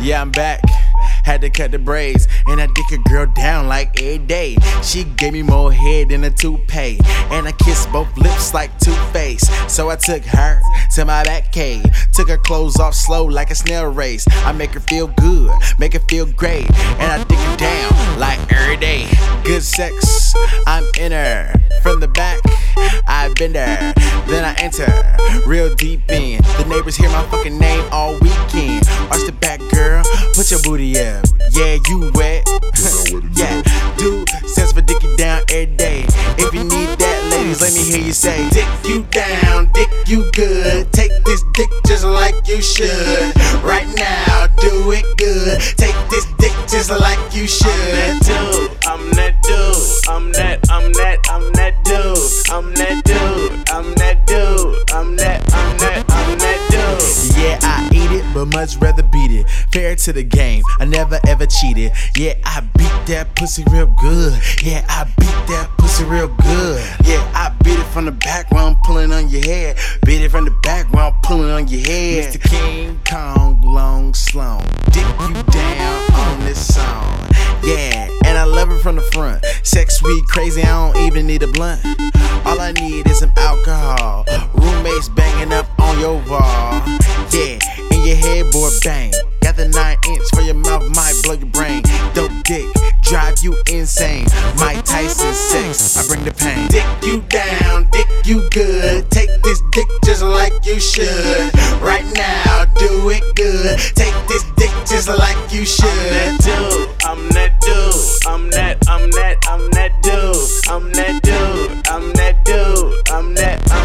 Yeah, I'm back. Had to cut the braids, and I dick a girl down like every day. She gave me more head than a toupee, and I kissed both lips like Two-Face. So I took her to my back cave, took her clothes off slow like a snail race. I make her feel good, make her feel great, and I dick her down like every day. Good sex, I'm in her. From the back, I've been there. Then I enter, real deep in. The neighbors hear my fucking name all weekend. Arch the back, girl, put your booty up. Yeah, you wet. Yeah, dude stands for dick you down every day. If you need that, ladies, let me hear you say, dick you down, dick you good. Take this dick just like you should. Right now, do it good. Take this dick just like you should. I'm that dude, I'm that dude, I'm that dude, I'm that dude, I'm that dude, I'm that dude. Yeah, I eat it, but much rather beat it. Fair to the game, I never ever cheated. Yeah, I beat that pussy real good. Yeah, I beat that pussy real good. Yeah, I beat it from the back while I'm pulling on your head. Beat it from the back while I'm pulling on your head. Mr. King Kong, long Sloan, dick you down on this song. Yeah, and I love it from the front. Sex sweet, crazy, I don't even need a blunt. All I need is some alcohol. Roommates banging up on your wall. Yeah, and your headboard bang. Got the 9-inch for your mouth, might blow your brain. Dope dick, drive you insane. Mike Tyson sex, I bring the pain. Dick you down, dick you good. Take this dick just like you should. Right now, do it good. Take this dick just like you should. I'm that dude, I'm that dude, I'm that dude, I'm that dude, I'm that dude, I'm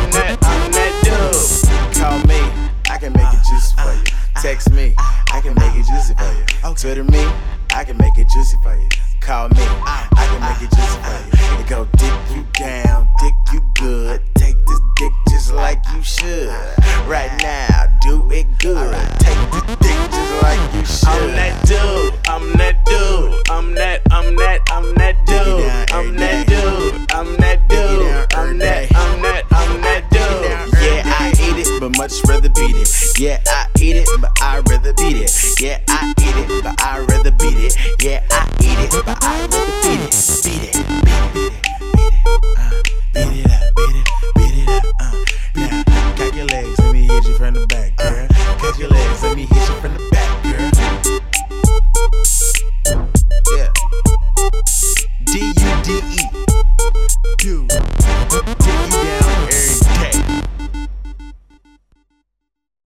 that dude. Call me, I can make it juicy for you. Text me, I can make it juicy for you. Twitter me, I can make it juicy for you. Call me, I can make it juicy for you. It go dick you down, dick you good. Take this dick just like you should. Right now, do it good. Take this dick just like you should. I'm that dude, I'm that dude, I'm that dude, I'm that dude, I'm that dude, I'm that dude. Yeah, I eat it, but much rather beat it. Yeah, I eat it, but I'd rather beat it. Yeah, I eat it, but I'd rather beat it. Yeah, I eat it, but I'd rather beat it. Beat it, beat it, beat it up, Now, cock your legs, let me hit you from the back, girl. Cock your legs, let me hit you